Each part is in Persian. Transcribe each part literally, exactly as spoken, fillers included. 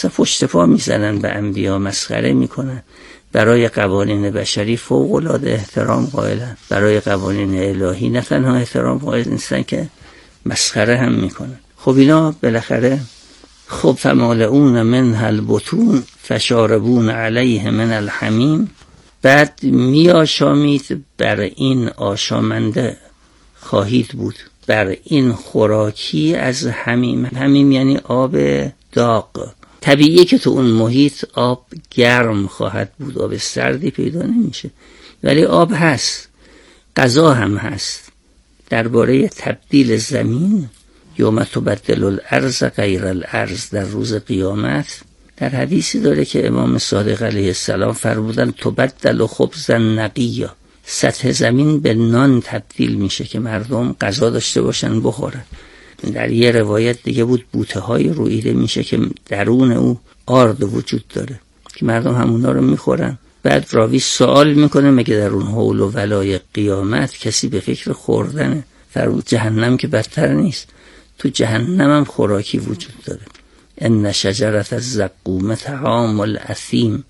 مثلا پشت پا میزنن به انبیا، مسخره میکنن. برای قوانین بشری فوق العاده احترام قائلن، برای قوانین الهی نه تنها احترام قائل نیستن که مسخره هم میکنن. خب اینا بالاخره خب فمالئون منها البطون فشاربون علیه من الحمیم، بعد می آشامید، بر این آشامنده خواهید بود، بر این خوراکی از حمیم. حمیم یعنی آب داغ. طبیعیه که تو اون محیط آب گرم خواهد بود، آب سردی پیدا نمیشه، ولی آب هست، غذا هم هست. درباره تبدیل زمین، یوم تبدل الارض غیر الارض، در روز قیامت در حدیثی داره که امام صادق علیه السلام فرمودن تبدل خبزا نقیا، سطح زمین به نان تبدیل میشه که مردم غذا داشته باشن بخورن. در یه روایت دیگه بود بوته های رویده میشه که درون او آرد وجود داره که مردم همونا رو میخورن. بعد راوی سوال میکنه مگه در اون حول و ولای قیامت کسی به فکر خوردنه؟ فرمود جهنم که بدتر نیست، تو جهنم هم خوراکی وجود داره. ان شجرة الزقوم طعام الاثیم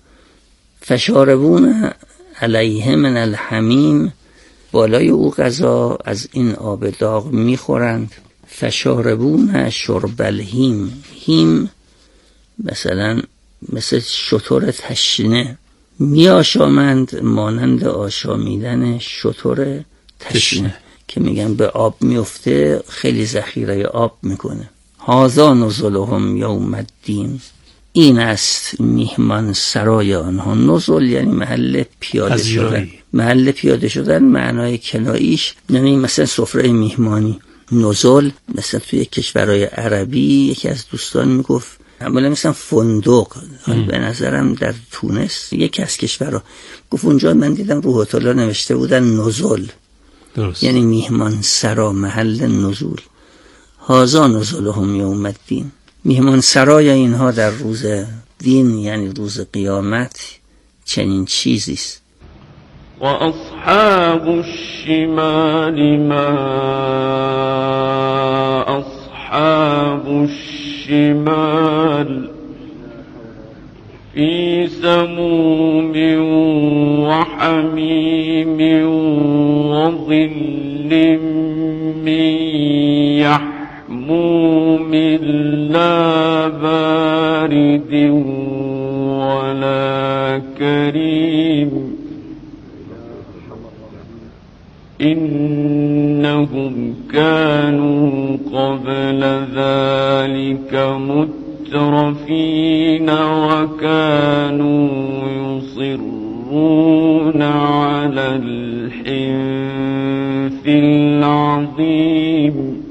فشاربون علیه من الحمیم، بالای او غذا از این آب داغ میخورند. فشاربون شرب الهیم، هیم مثلا مثل شتر تشنه، می آشامند مانند آشامیدن شتر تشنه که میگن به آب میفته خیلی ذخیره آب میکنه. هذا نزلهم یوم الدین، این است میهمان سرای آنها. نزل یعنی محل پیاده شدن، محل پیاده شدن معنای کناییش یعنی مثلا سفره میهمانی. نزل مثلا توی کشورهای عربی یکی از دوستان میگفت اولا مثلا فندق، به نظرم در تونس یکی از کشورها گفت اونجا من دیدم رو هتل‌ها نوشته بودن نزل، درست، یعنی میهمان سرا، محل نزول. هذا نزلهم یوم الدین، میهمان سرای اینها در روز دین یعنی روز قیامت چنین چیزیست. و اصحاب الشمال ما اصحاب الشمال فی سموم و حمیم و ظل من يحموم لا بارد ولا كريم إنهم كانوا قبل ذلك مترفين وكانوا يصرون على الحنث العظيم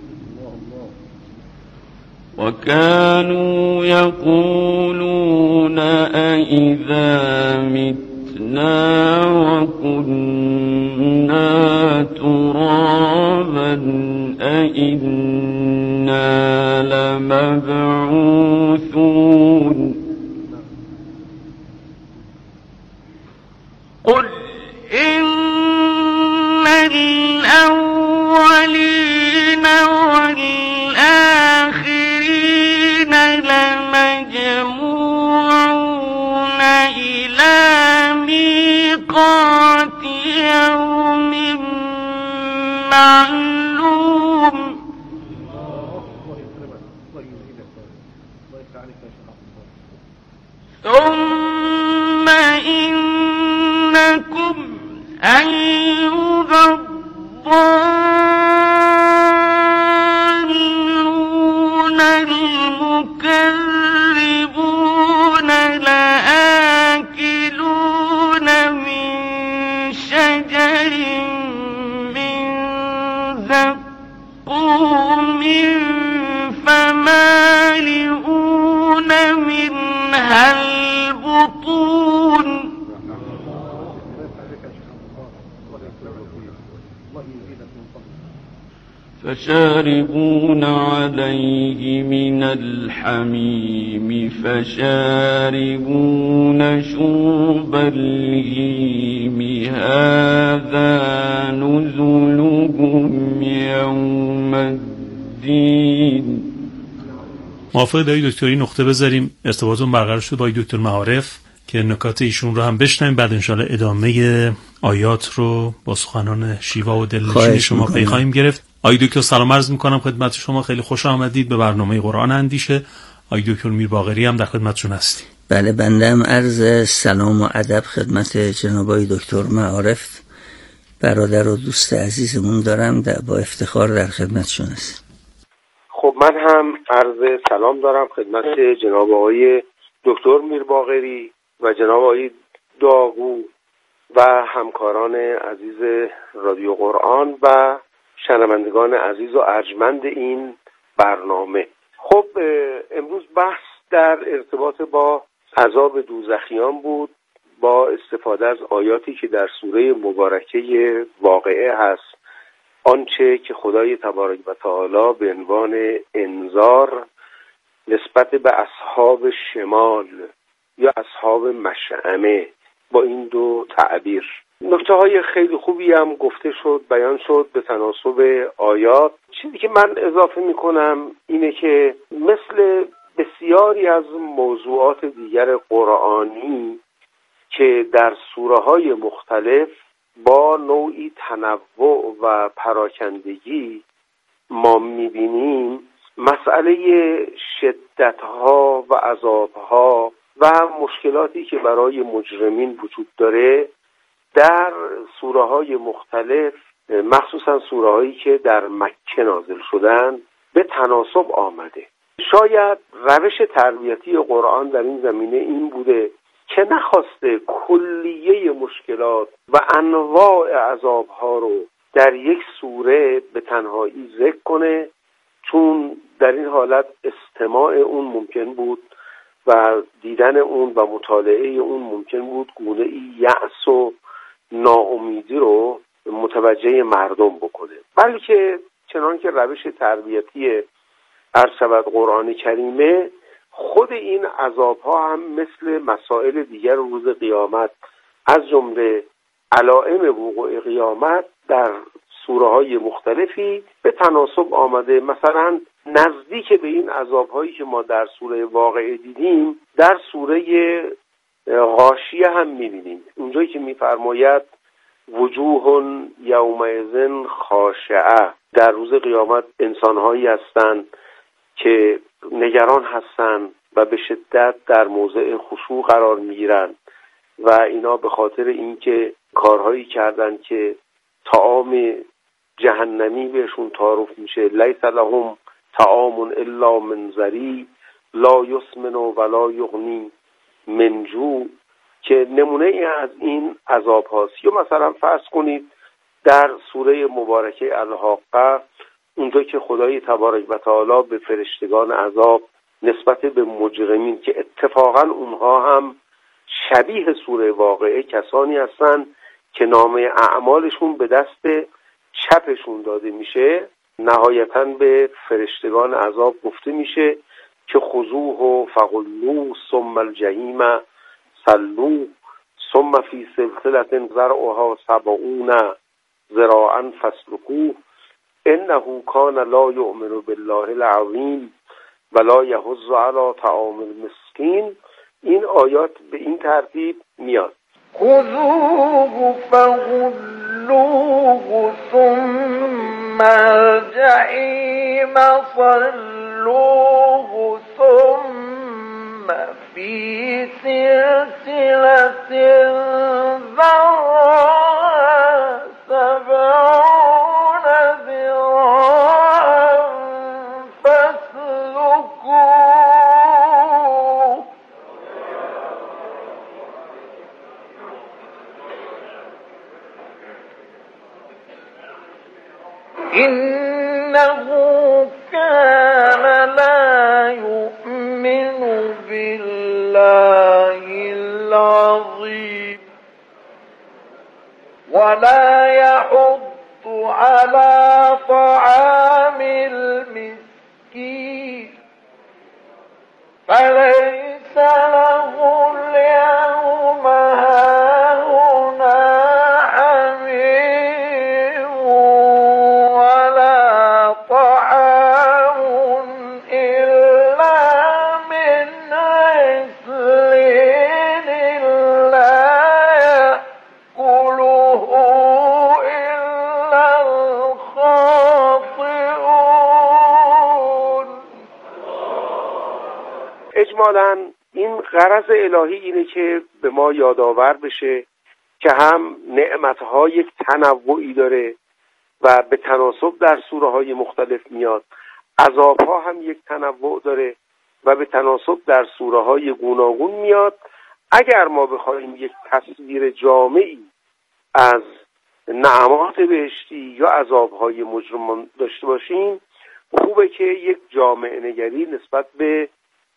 وكانوا يقولون أئذا متنا وكنا ترابا أئنا لمبعوثون قل إن الأولين والآخرين لمجموعون إلى ميقات يوم معلوم ثم إنكم أيها الضالون المكذبون لآكلون من شجر من زقوم فمالئون منها البطون فشاربون عليه من الحميم فشاربون شرب الهيم هذا نزلهم يوم الدين موافق دایی دکتر این نقطه بذاریم، ارتباطون برقرار شد با دکتر معارف که نکات ایشون رو هم بشنویم، بعد انشالله ادامه آیات رو با سخنان شیوا و دلنشین شما پی خواهیم گرفت. آقای دکتر سلام عرض میکنم خدمت شما، خیلی خوش آمدید به برنامه قرآن اندیشه. آقای دکتر میرباقری هم در خدمتشون هستیم. بله، بنده هم عرض سلام و ادب خدمت جناب آقای دکتر معارف برادر و دوست عزیزمون دارم، با افتخار در خدمتشون هستم. خب من هم عرض سلام دارم خدمت جناب آقای دکتر میرباقری و جناب آقای داغو و همکاران عزیز رادیو قرآن و شنوندگان عزیز و ارجمند این برنامه. خب امروز بحث در ارتباط با عذاب دوزخیان بود، با استفاده از آیاتی که در سوره مبارکه واقعه هست، آنچه که خدای تبارک و تعالی به عنوان انذار نسبت به اصحاب شمال یا اصحاب مشأمه با این دو تعبیر. نکته های خیلی خوبی هم گفته شد، بیان شد به تناسب آیات. چیزی که من اضافه می کنم اینه که مثل بسیاری از موضوعات دیگر قرآنی که در سوره های مختلف با نوعی تنوع و پراکندگی ما میبینیم، مسئله شدتها و عذابها و مشکلاتی که برای مجرمین وجود داره در سوره های مختلف، مخصوصا سوره هایی که در مکه نازل شدن، به تناسب آمده. شاید روش تربیتی قرآن در این زمینه این بوده که نخواسته کلیه مشکلات و انواع عذابها رو در یک سوره به تنهایی ذکر کنه، چون در این حالت استماع اون ممکن بود و دیدن اون و مطالعه اون ممکن بود گونه ای یأس و ناامیدی رو متوجه مردم بکنه، بلکه چنان که روش تربیتی ارشد قرآن کریمه، خود این عذابها هم مثل مسائل دیگر روز قیامت از جمله علائم وقوع قیامت در سوره های مختلفی به تناسب آمده. مثلا نزدیک به این عذابهایی که ما در سوره واقعه دیدیم در سوره غاشیه هم می‌بینیم، اونجایی که می‌فرماید وجوه یومئذ خاشعه، در روز قیامت انسان‌هایی هستند که نگران هستند و به شدت در موضع خشوع قرار می‌گیرند و اینا به خاطر اینکه کارهایی کردند که طعام جهنمی بهشون تعارف میشه، لیس لهم طعام الا من ضریع لا یسمن ولا یغنی من جوع، که نمونه ای از این عذاب هاست. یا مثلا فرض کنید در سوره مبارکه الحاقه، اونجا که خدای تبارک و تعالی به فرشتگان عذاب نسبت به مجرمین که اتفاقا اونها هم شبیه سوره واقعه کسانی هستن که نامه اعمالشون به دست چپشون داده میشه، نهایتاً به فرشتگان عذاب گفته میشه که خذوه فغلوه ثم الجحیم صلوه ثم فی سلسلة ذرعها سبعون ذراعا فاسلکوه انه کان لا یؤمن بالله العظیم ولا یحض علی طعام المسکین. این آیات به این ترتیب میاد: خذوه فغلوه ثم الجحیم صلوه ثم فی سلسلة ذرعها سبعون ذراعا فاسلكوه. إنه كان لا يؤمن بالله العظيم ولا يحض على طعام المسكين فليس له اليوم هاهنا حميم ولا طعام إلا اجمالاً این غرض الهی اینه که به ما یادآور بشه که هم نعمتها یک تنوعی داره و به تناسب در سوره‌های مختلف میاد، عذابها هم یک تنوع داره و به تناسب در سوره‌های گوناگون میاد. اگر ما بخوایم یک تصویر جامعی از نعمات بهشتی یا عذابهای مجرمان داشته باشیم، خوبه که یک جامعه نگری نسبت به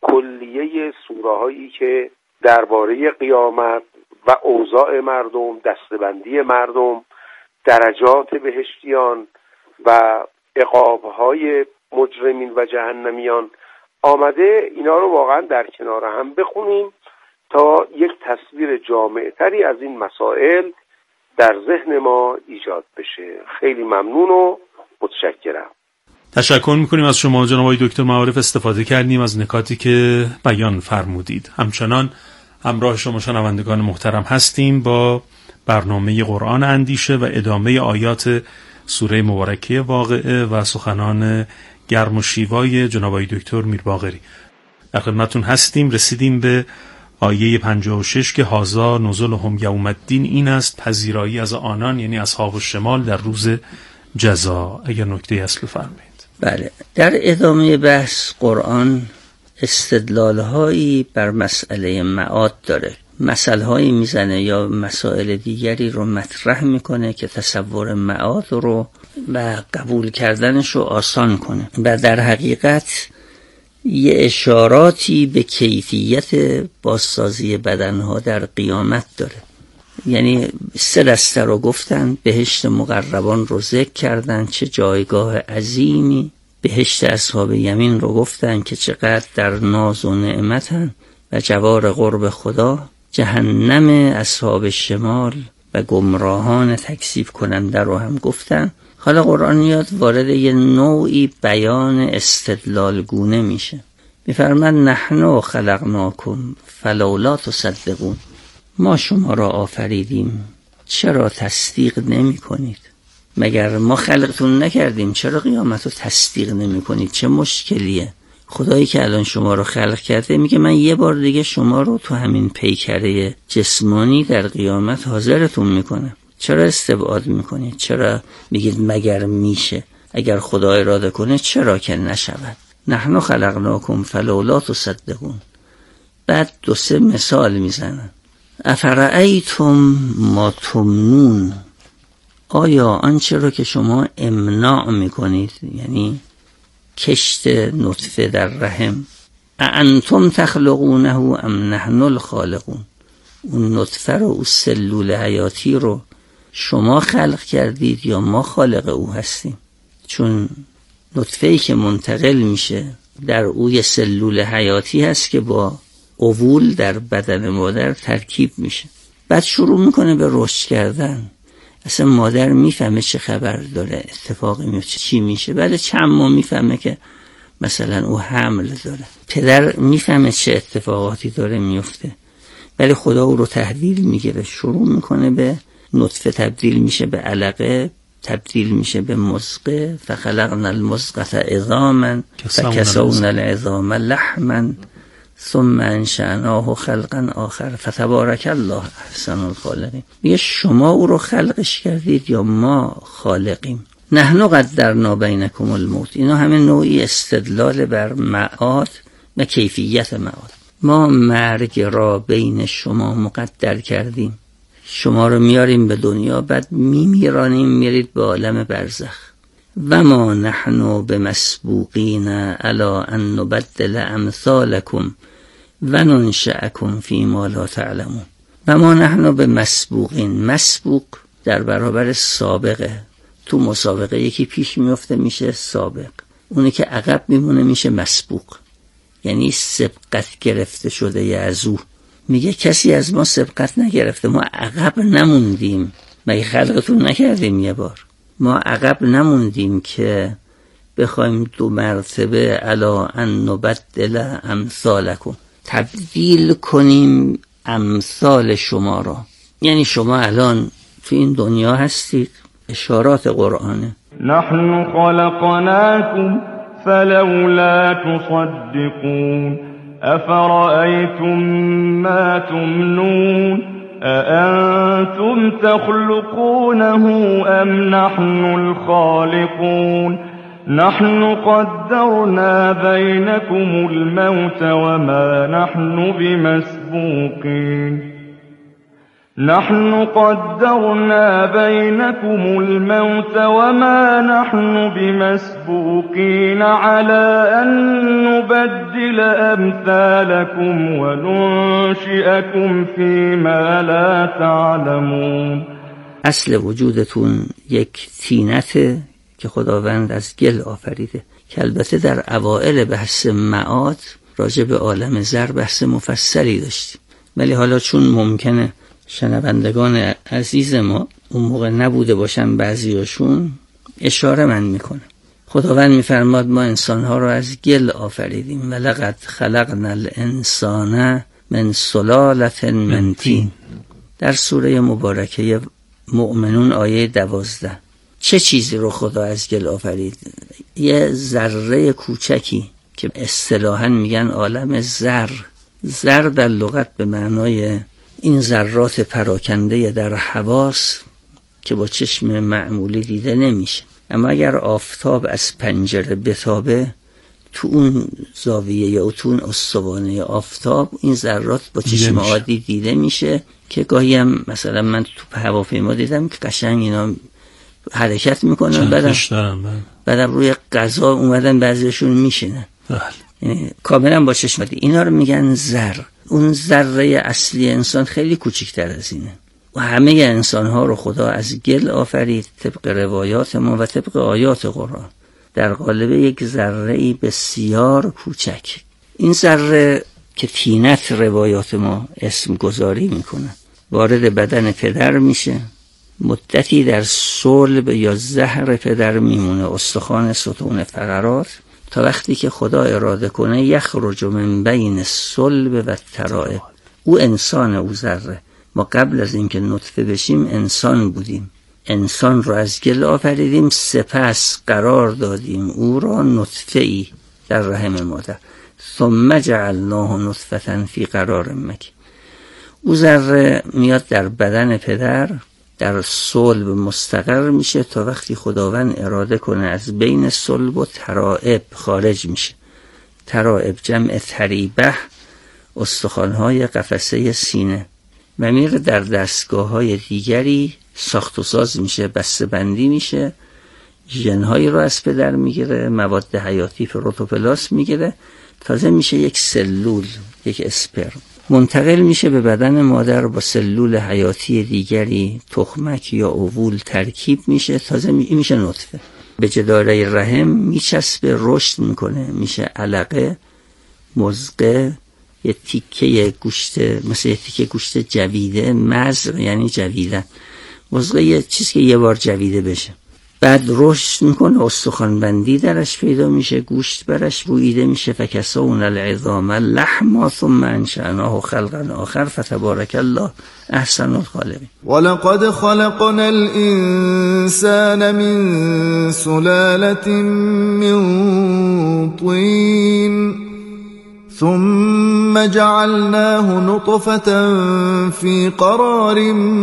کلیه سوره‌هایی که درباره قیامت و اوضاع مردم، دسته‌بندی مردم، درجات بهشتیان و عقاب‌های مجرمین و جهنمیان آمده، اینا رو واقعا در کنار هم بخونیم تا یک تصویر جامع‌تری از این مسائل در ذهن ما ایجاد بشه. خیلی ممنون و متشکرم. تشکر میکنیم از شما جناب آقای دکتر معارف، استفاده کردیم از نکاتی که بیان فرمودید. همچنان همراه شما شنوندگان محترم هستیم با برنامه قرآن اندیشه و ادامه آیات سوره مبارکه واقعه و سخنان گرم و شیوای جناب آقای دکتر میرباقری. در خدمتتون هستیم. رسیدیم به آیه پنجاه و شش که هازا نزلهم یوم الدین، این است پذیرایی از آنان یعنی اصحاب الشمال در روز جزا. اگر نکته اصل بفرمایید. بله، در ادامه بحث قرآن استدلال‌هایی بر مسئله معاد داره، مسائل‌هایی میزنه یا مسائل دیگری رو مطرح میکنه که تصور معاد رو و قبول کردنش رو آسان کنه و در حقیقت یه اشاراتی به کیفیت بازسازی بدنها در قیامت داره. یعنی سه دسته رو گفتن، بهشت مقربان رو ذکر کردن چه جایگاه عظیمی، بهشت اصحاب یمین رو گفتن که چقدر در ناز و نعمتن و جوار قرب خدا، جهنم اصحاب شمال و گمراهان تکذیب کننده رو هم گفتن. حالا قرآن میاد وارد یه نوعی بیان استدلال گونه میشه، میفرماد نحن خلقناکم فلولا تصدقون، ما شما را آفریدیم چرا تصدیق نمی کنید؟ مگر ما خلقتون نکردیم؟ چرا قیامت رو تصدیق نمی کنید؟ چه مشکلیه؟ خدایی که الان شما رو خلق کرده میگه من یه بار دیگه شما رو تو همین پیکره جسمانی در قیامت حاضرتون میکنم، چرا استبعاد میکنید؟ چرا میگید مگر میشه؟ اگر خدا اراده کنه چرا که نشود؟ نحن خلقناکم فلولا تصدقون. بعد دو سه مثال میزنن. افرأیتم ما تمنون، آیا آنچه رو که شما امناع میکنید، یعنی کشت نطفه در رحم، اانتم تخلقونه ام نحن الخالقون، اون نطفه رو، اون سلول حیاتی رو شما خلق کردید یا ما خالق او هستیم؟ چون نطفه‌ای که منتقل میشه در او یه سلول حیاتی هست که با اوول در بدن مادر ترکیب میشه، بعد شروع میکنه به رشد کردن. اصلا مادر میفهمه چه خبر داره، اتفاقی میفته، چی میشه. بعد چند ماه میفهمه که مثلا او حمل داره، پدر میفهمه چه اتفاقاتی داره میفته، ولی خدا او رو تحویل میگیره، شروع میکنه به نطفه تبدیل میشه به علقه، تبدیل میشه به مضغه، فخلقنا المضغة عظاما فکسونا العظام لحما ثم انشأناه خلقا آخر فتبارک الله احسن الخالقین. میگه شما او رو خلقش کردید یا ما خالقیم؟ نحن قدرنا بینکم الموت. اینا همه نوعی استدلال بر معاد و کیفیت معاد. ما مرگ را بین شما مقدر کردیم، شما رو میاریم به دنیا، بعد میمیرانیم، میرید به عالم برزخ. و ما نحن بمسبوقین علی ان نبدل امثالکم و ننشأکم فی ما لا تعلمون. و ما نحن بمسبوقین، مسبوق در برابر سابقه، تو مسابقه یکی پیش میفته میشه سابق، اونی که عقب میمونه میشه مسبوق، یعنی سبقت گرفته شده یعزو. میگه کسی از ما سبقت نگرفته، ما عقب نموندیم. مگه خلقتون نکردیم یه بار؟ ما عقب نموندیم که بخوایم دو مرتبه علا ان نبدل امثالکم، تبدیل کنیم امثال شما را. یعنی شما الان تو این دنیا هستید، اشارات قرآنه. نحن خلقناكم فلولا تصدقون أفرأيتم ما تمنون أأنتم تخلقونه أم نحن الخالقون نحن قدرنا بينكم الموت وما نحن بمسبوقين نحن قدرنا بينكم الموت وما نحن بمسبوقين على أن نبدل أمثالكم وننشئكم فيما لا تعلمون. اصل وجودتون یک طینته که خداوند از گل آفریده، که البته در اوائل بحث معاد راجع به عالم زر بحث مفصلی داشتیم، ولی حالا چون ممکنه شنوندگان عزیز ما اون موقع نبوده باشن بعضیاشون، اشاره من میکنم. خداوند میفرماد ما انسانها رو از گل آفریدیم، ولقد خلقنا الانسان من سلالة من طین، در سوره مبارکه مؤمنون آیه دوازده. چه چیزی رو خدا از گل آفرید؟ یه ذره کوچکی که اصطلاحاً میگن عالم زر. زر در لغت به معنای این ذرات پراکنده در حواس که با چشم معمولی دیده نمیشه، اما اگر آفتاب از پنجره بتابه تو اون زاویه یا تو اون استوانه آفتاب این ذرات با چشم عادی دیده میشه، که گاهی هم مثلا من تو هواپیما دیدم که قشنگ اینا حرکت میکنن، بعدم بعدم روی غذا اومدن بعضیشون میشینن، یعنی کاملا با چشم عادی. اینا رو میگن زر. اون ذره اصلی انسان خیلی کوچکتر از اینه و همه انسان ها رو خدا از گل آفرید طبق روایات ما و طبق آیات قرآن در قالب یک ذره بسیار کوچک. این ذره که طینت روایات ما اسم گذاری میکنن وارد بدن پدر میشه، مدتی در صلب یا زهر پدر میمونه، استخوان ستون فقرات، تا وقتی که خدا اراده کنه یخرج من بین الصلب و الترائب. او انسان، او ذره. ما قبل از اینکه نطفه بشیم انسان بودیم، انسان را از گل آفریدیم، سپس قرار دادیم او را نطفه ای در رحم مادر، ثم جعلناه نطفة فی قرار مکین. او ذره میاد در بدن پدر، در صلب مستقر میشه تا وقتی خداوند اراده کنه از بین صلب و ترائب خارج میشه. ترائب جمع تریبه، استخوان‌های قفسه سینه، و میره در دستگاه‌های دیگری ساخت و ساز میشه، بسته بندی میشه، ژن‌هایی رو از پدر میگیره، مواد حیاتی پروتوپلاست میگیره، تازه میشه یک سلول، یک اسپرم، منتقل میشه به بدن مادر، با سلول حیاتی دیگری تخمک یا اوول ترکیب میشه، تازه میشه نطفه. به جداره رحم میچسبه، رشد میکنه، میشه علقه، مزغه، یه تیکه گوشت، مثل یه تیکه گوشت جویده، مزغ یعنی جویدن، مزغه یه چیز که یه بار جویده بشه، بعد رشد میکنه، استخوان بندی درش پیدا میشه، گوشت برش بویده میشه، فکسونا العظام لحما ثم انشأناه خلقا آخر فتبارک الله احسن الخالقین. ولقد خلقنا الانسان من سلالة من طين ثم جعلناه نطفة في قرار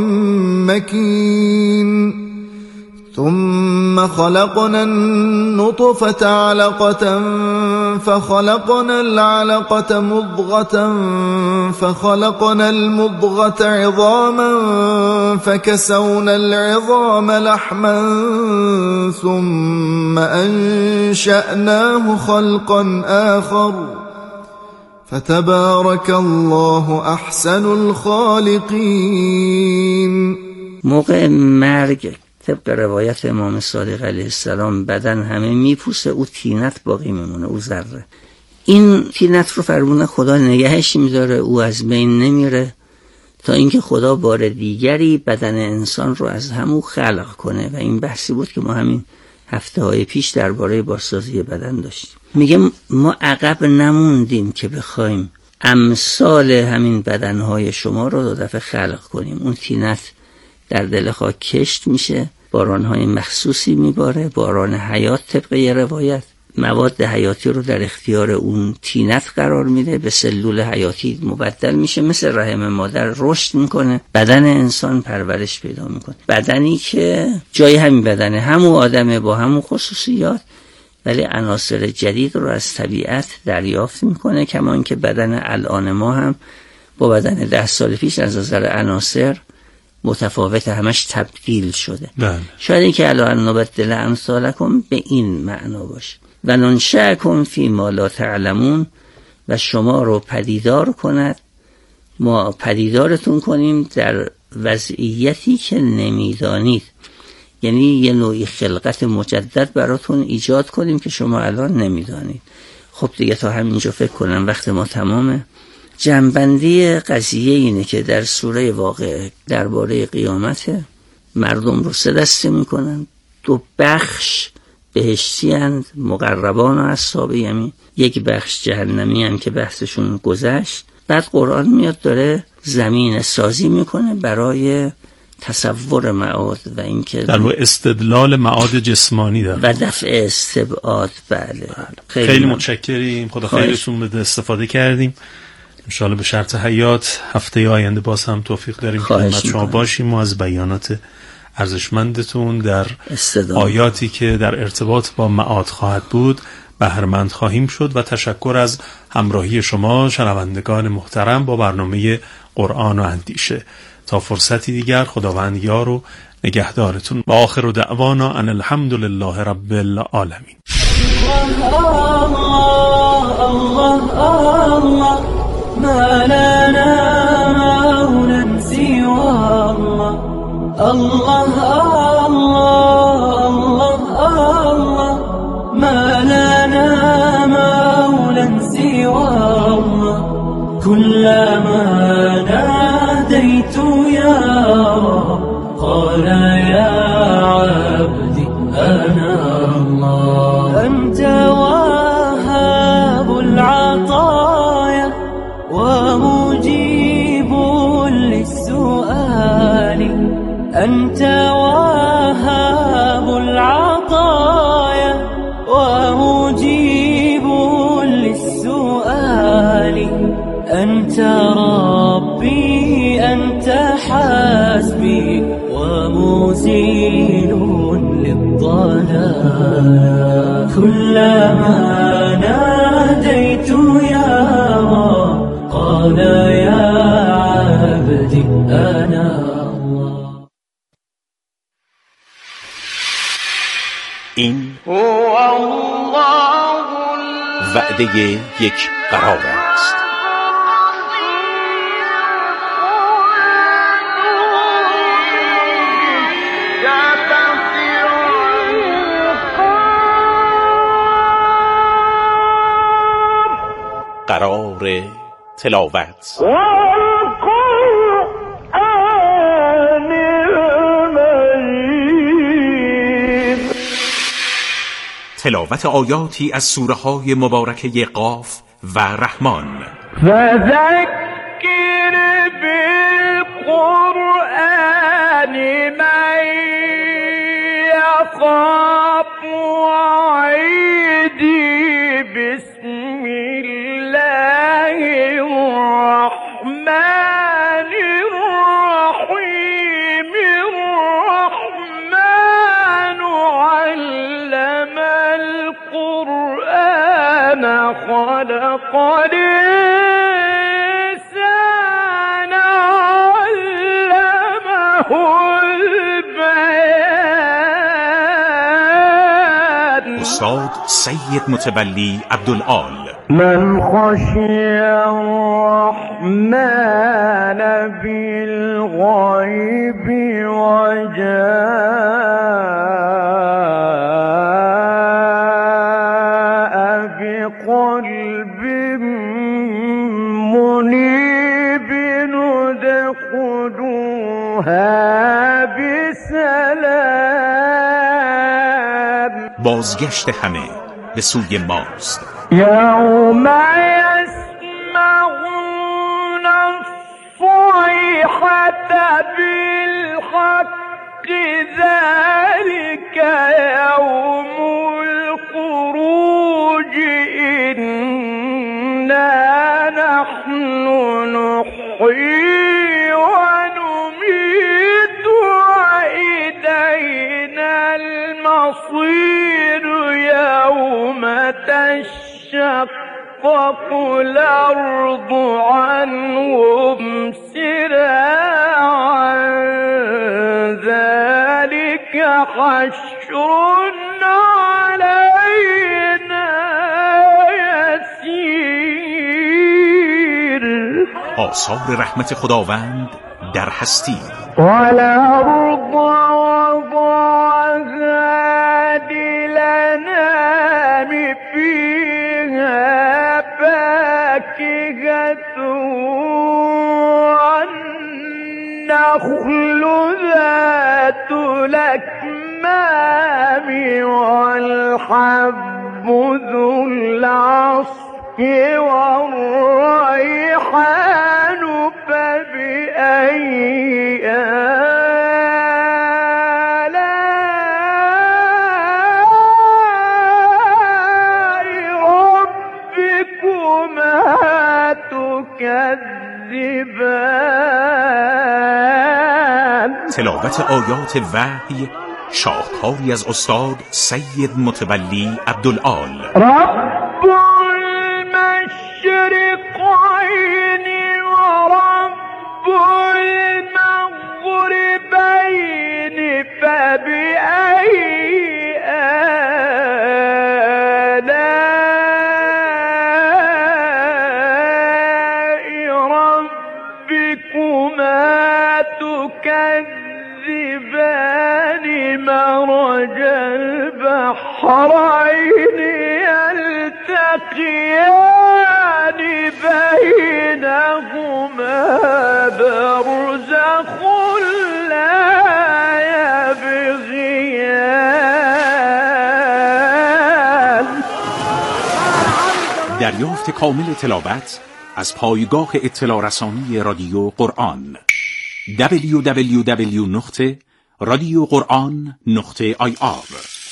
مكين ثم خلقنا النطفة علقة فخلقنا العلقة مضغة فخلقنا المضغة عظاما فكسونا العظام لحما ثم أنشأناه خلقا آخر فتبارك الله أحسن الخالقين. موقع مرگ طبق روایت امام صادق علیه السلام بدن همه میپوسه، او طینت باقی میمونه، او ذره. این طینت رو فرمون خدا نگهش میداره، او از بین نمیره تا اینکه خدا بار دیگری بدن انسان رو از همون خلق کنه، و این بحثی بود که ما همین هفته های پیش درباره بازسازی بدن داشتیم. میگه ما عقب نموندیم که بخوایم امثال همین بدنهای شما رو دو دفعه خلق کنیم. اون طینت در دل خاک کشت میشه، بارانهای مخصوصی میباره، باران حیات طبق یه روایت، مواد حیاتی رو در اختیار اون تینت قرار میده، به سلول حیاتی مبدل میشه، مثل رحم مادر رشد میکنه، بدن انسان پرورش پیدا میکنه. بدنی که جای همین بدنه، همون آدمه با همون خصوصیات، ولی عناصر جدید رو از طبیعت دریافت میکنه، کما اینکه بدن الان ما هم با بدن ده سال پیش از نظر عناصر متفاوت، همش تبدیل شده. بله. شاید این که الان نبدل امثالکم به این معنا باشه و ننشأکم فی ما لا تعلمون، و شما رو پدیدار کند، ما پدیدارتون کنیم در وضعیتی که نمیدانید، یعنی یه نوعی خلقت مجدد براتون ایجاد کنیم که شما الان نمیدانید. خب دیگه تا همینجا فکر کنم وقت ما تمامه. جنبندی قضیه اینه که در سوره واقعه درباره قیامت مردم رو سه دسته میکنن، دو بخش بهشتی اند، مقربان و اصحاب یمین، یک بخش جهنمی اند که بحثشون گذشت. بعد قرآن میاد داره زمین سازی میکنه برای تصور معاد و اینکه در واقع استدلال معاد جسمانی داره و دفع استبعاد. بله خیلی, خیلی متشکریم، خدا خیرتون بده، استفاده کردیم. انشاءالله به شرط حیات هفته آینده باز هم توفیق داریم خدمت شما باشیم و از بیانات ارزشمندتون در استدام. آیاتی که در ارتباط با معاد خواهد بود بهره‌مند خواهیم شد. و تشکر از همراهی شما شنوندگان محترم با برنامه قرآن و اندیشه. تا فرصتی دیگر خداوند یار و نگهدارتون. و آخر دعوانا ان الحمد لله رب العالمین. الله الله الله ما لنا مولى سوى الله. الله الله الله ما لنا مولى سوى الله. كلما ناديت يا رب قال يا عبدي أنا الله. أنت وهاب العطايا ومجيب للسؤال. أنت وهاب العطايا ومجيب للسؤال. أنت ربي أنت حسبي ومزيل للضلال. كلما ناديت يا رب قال يا عبدي أنا الله. این وعده یک قرار است. قرار تلاوت تلاوت آیاتی از سوره های مبارکه قاف و رحمان. فذكر بالقرآن من يخاف وعيدي. بسم الله الرحمن الرحيم. الرحمن علم القرآن خلق الإنسان علمه البيان. استاد سید متولی عبدالآل. من خشي الرحمن بالغيب وجاء بقلب منيب ادخلوها بسلام. بازگشت همه به سوی ماست. يوم يسمعون الصيحة بالحق ذلك يوم الخروج. البروج إنا نحن نحيي ونميت وإلينا المصير يوم تشقق الأرض عنهم سراعا ذلك حشر علينا يسير. آثار رحمت خداوند در هستی. والأرض وضعها للأنام فيها فاكهة والنخل ذات الأكمام والحب ذو العصف والريحان فبأي آلاء ربكما تكذبان. تلاوت آیات وحی شاهکاری از استاد سید متولی عبدالعال. رب المشرقين ورب المغربين فبأي آلاء ربكما تكذبان. مرج البحرين يلتقيان بينهما برزخ لا يبغيان. دریافت کامل تلاوت از پایگاه اطلاع رسانی رادیو قرآن دبلیو دبلیو دبلیو نقطه رادیو قرآن نقطه آی آر.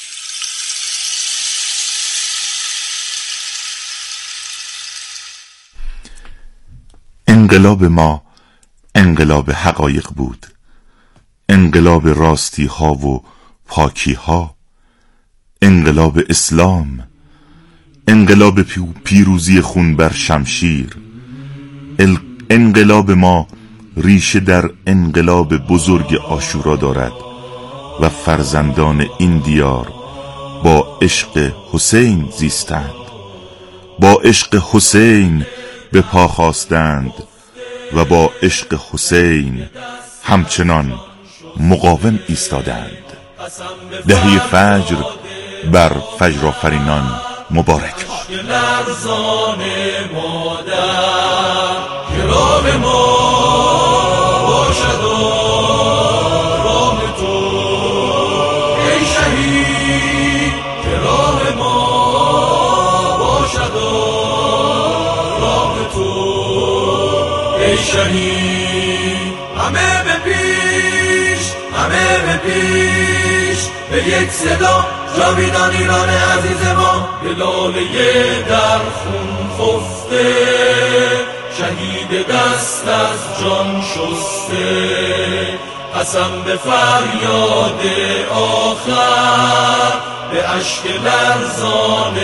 انقلاب ما انقلاب حقایق بود، انقلاب راستی ها و پاکی ها، انقلاب اسلام، انقلاب پیروزی خون بر شمشیر. انقلاب ما ریشه در انقلاب بزرگ عاشورا دارد و فرزندان این دیار با عشق حسین زیستند، با عشق حسین به پا خواستند و با عشق حسین همچنان مقاوم ایستادند. دهه فجر بر فجر آفرینان مبارک باد. باشد و راه تو ای شهید که راه ما باشد و راه تو ای شهید. همه به پیش همه به پیش به یک صدا جاویدان ایران عزیز ما به لاله در خون خفته شهید دست از جان شسته قسم به فریاد آخر به اشک لرزان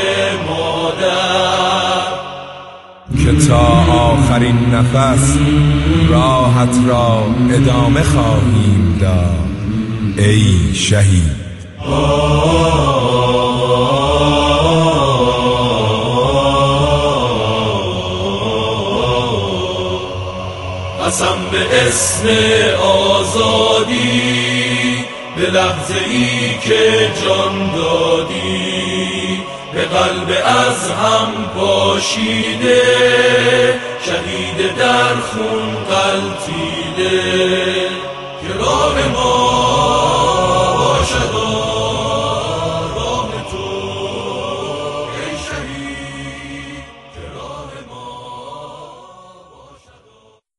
مادر که تا آخرین نفس راحت را ادامه خواهیم داد ای شهید. قسم به اسم آزادی به لحظه ای که جان دادی به قلب از هم پاشیده شهید در خون غلتیده که راه ما